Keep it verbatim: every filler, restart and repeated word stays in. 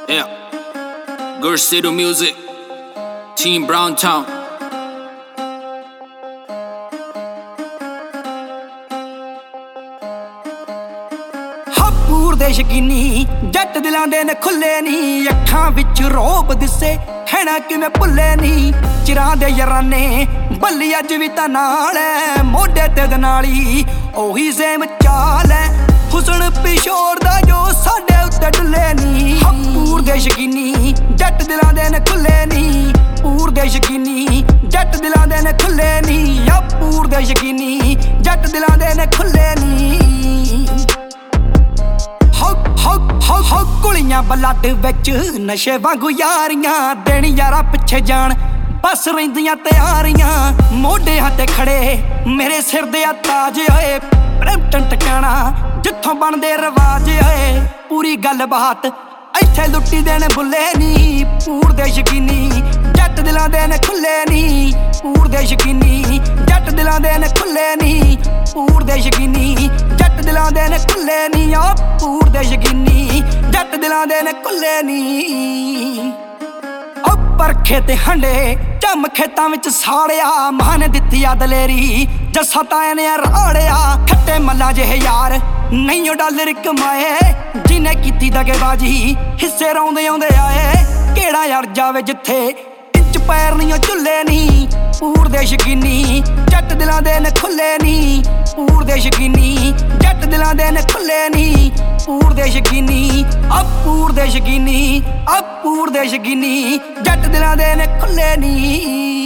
Yeah, Good City Music, Team Brown Town. ਹਪੂਰ ਦੇ ਸ਼ਕੀਨੀ ਜੱਟ ਦਿਲਾਂ ਦੇ ਨੇ ਖੁੱਲੇ ਨੀ, ਅੱਖਾਂ ਵਿੱਚ ਰੋਬ ਦਿਸੇ ਹੈਣਾ ਕਿਵੇਂ ਭੁੱਲੇ ਨੀ। ਚਿਰਾਂ ਦੇ ਯਾਰਾਨੇ ਬੱਲੀ ਅੱਜ ਵੀ ਤਾਂ ਨਾਲ ਐ, ਮੋਢੇ ਤੇ ਦਨਾਲੀ ਉਹੀ ਸੇਮ ਚਾਲ ਐ। ਹੁਸਨ ਪਿਸ਼ੋਰ ਦਾ ਜੋ ਸਾਡੇ ਉੱਤੇ ਡੁੱਲੇ ਨੀ। ਹਪੂਰ ਦੇ ਸ਼ਕੀਨੀ ਜੱਟ ਦਿਲਾਂ ਦੇ ਨੇ ਖੁੱਲੇ ਨੀ, ਪੂਰ ਦੇ ਸ਼ਕੀਨੀ ਜੱਟ ਦਿਲਾਂ ਦੇ ਨੇ ਖੁੱਲੇ ਨੀ। ਹਪੂਰ ਦੇ ਸ਼ਕੀਨੀ ਜੱਟ ਦਿਲਾਂ ਦੇ ਨੇ ਖੁੱਲੇ ਨੀ। ਹੋ ਕੁਲੀਆਂ ਬਲੱਡ ਵਿੱਚ ਨਸ਼ੇ ਵਾਂਗੂ ਯਾਰੀਆਂ, ਦਿਨ ਯਾਰਾ ਪਿੱਛੇ ਜਾਣ ਬਸ ਰਹਿੰਦੀਆਂ ਤਿਆਰੀਆਂ। ਮੋਢਿਆਂ ਤੇ ਖੜੇ ਮੇਰੇ ਸਿਰ ਦੇ ਆ ਤਾਜ ਓਏ, ਪ੍ਰੇਮਟਨ ਟਿਕਾਣਾ ਜਿੱਥੋਂ ਬਣਦੇ ਰਿਵਾਜ ਓਏ। ਪੂਰੀ ਗੱਲ ਬਾਤ ਇੱਥੇ ਲੁੱਟੀ ਦੇਣ ਬੁੱਲੇ ਨੀ, ਪੂਰ ਦੇ ਸ਼ਕੀਨੀ ਜੱਟ ਦਿਲਾਂ ਦੇ ਨੇ ਖੁੱਲੇ ਨੀ। ਪੂਰ ਦੇ ਸ਼ਕੀਨੀ ਜੱਟ ਦਿਲਾਂ ਦੇ ਨੇ ਖੁੱਲੇ ਨੀ। ਪੂਰ ਦੇ ਸ਼ਕੀਨੀ ਜੱਟ ਦਿਲਾਂ ਦੇ ਨੇ ਖੁੱਲੇ ਨੀ। ਆ ਪੂਰ ਦੇ ਸ਼ਕੀਨੀ ਜੱਟ ਦਿਲਾਂ ਦੇ ਨੇ ਖੁੱਲੇ ਨੀ। ਉਹ ਪਰਖੇ ਤੇ ਹੰਡੇ ਚੰਮ ਖੇਤਾਂ ਵਿੱਚ ਸਾੜਿਆ, ਮਾਂ ਨੇ ਦਿੱਤੀ ਆ ਦਲੇਰੀ ਜੱਸਾ ਤਾਇਆ ਨੇ ਰਾੜਿਆ। ਖੱਟੇ ਮੱਲਾ ਜਿਹੇ ਯਾਰ ਨਹੀਂ ਉਹ ਡਾਲਰ ਕਮਾਏ, ਜਿਹਨੇ ਕੀਤੀ ਦਗੇਬਾਜੀ ਹਿੱਸੇ ਰੌਂਦੇ ਆਉਂਦੇ ਆਏ। ਕਿਹੜਾ ਅੜ ਜਾਵੇ ਜਿੱਥੇ ਇੰਚ ਪੈਰ ਨਹੀਂ ਉਹ ਝੁੱਲੇ ਨੀ। ਪੂਰ ਦੇ ਸ਼ਕੀਨੀ ਜੱਟ ਦਿਲਾਂ ਦੇ ਨੇ ਖੁੱਲੇ ਨੀ। ਪੂਰ ਦੇ ਸ਼ਕੀਨੀ ਜੱਟ ਦਿਲਾਂ ਦੇ ਨੇ ਖੁੱਲੇ ਨੀ। ਪੂਰ ਦੇ ਸ਼ਕੀਨੀ ਆ ਪੂਰ ਦੇ ਸ਼ਕੀਨੀ ਆ ਪੂਰ ਦੇ ਸ਼ਕੀਨੀ ਜੱਟ ਦਿਲਾਂ ਦੇ ਨੇ ਖੁੱਲੇ ਨੀ।